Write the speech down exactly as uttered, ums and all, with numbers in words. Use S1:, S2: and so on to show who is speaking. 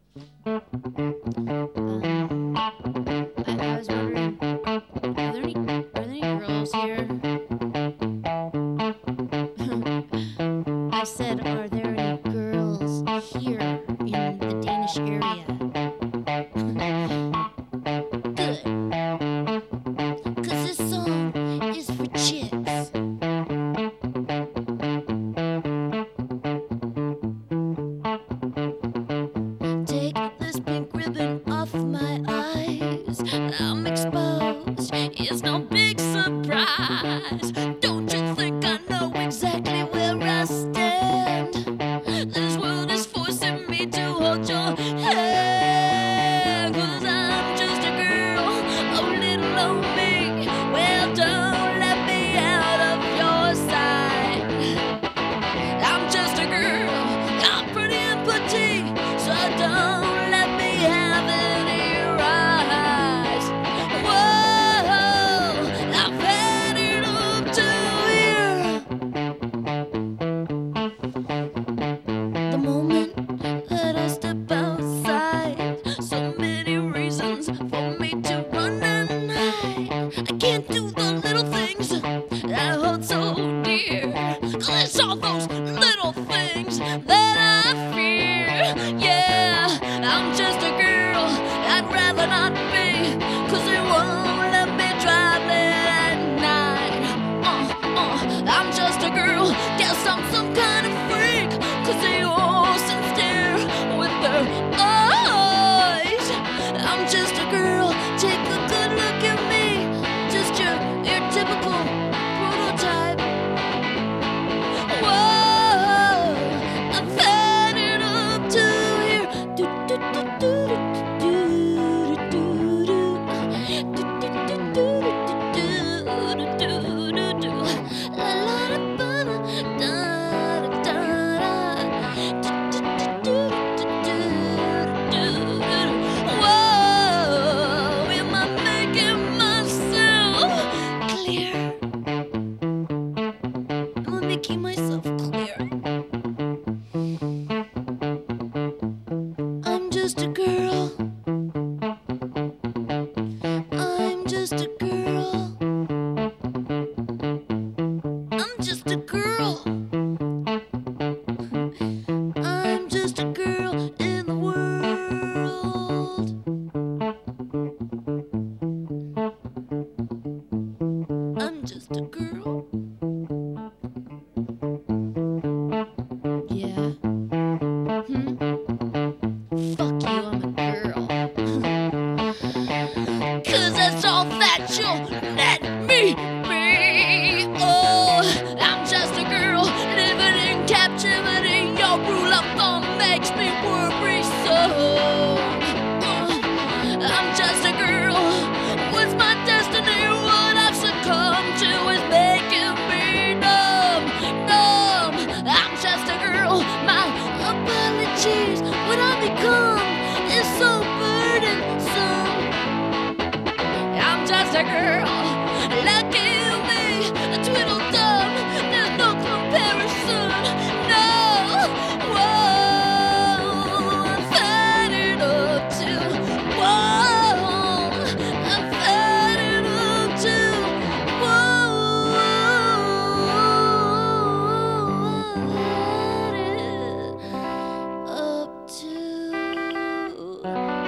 S1: Um, I, I was wondering, are there any are there any girls here? I said, are there any girls here in the Danish area? Good, cause this song is for chicks. Take this pink ribbon off my eyes. I'm exposed. It's no big surprise. Don't you think I know exactly where I stand? This world is forcing me to hold your hand. Cause I'm just a girl, a little old me. Well, don't let me out of your sight. I'm just a girl, I'm pretty and petite, so don't let me have any rights. Whoa, I've had it up to here. The moment that I step outside, so many reasons for me to run and hide. I can't do the little things that hold so dear, 'cause it's all those little things that I fear. Yeah, I'm just a girl, I'd rather not be, 'cause they won't let me drive late at night. Uh, uh, I'm just a girl, guess I'm some kind of freak, 'cause they all sit stare with their eyes. I'm just a girl, take a good look at me, just your, your typical prototype. Whoa, I've had it up to here. Do, do, do, do, do, do, do, do, do, do, do, do, do, do. La, la, da, ba, da, da, da, da. Do, do, do, do, do, do. Whoa, am I making myself clear? Am I making myself clear? I'm just a girl. I'm just a girl. I'm just a girl. I'm just a girl in the world. I'm just a girl. Yeah. Hmm? Fuck you, I'm a girl. Cause that's all that you'll let me be. Oh, I'm just a girl living in captivity. Your rule of thumb makes me worry so. Uh, I'm just a girl. What's my destiny? What I've succumbed to is making me numb, numb. I'm just a girl. My apologies. What I become is so burdensome. I'm just a girl. Lucky me, a twiddle dum. There's no comparison. No. Whoa, I've had it up to. Whoa, I've had it up to. Whoa, I've had it up to.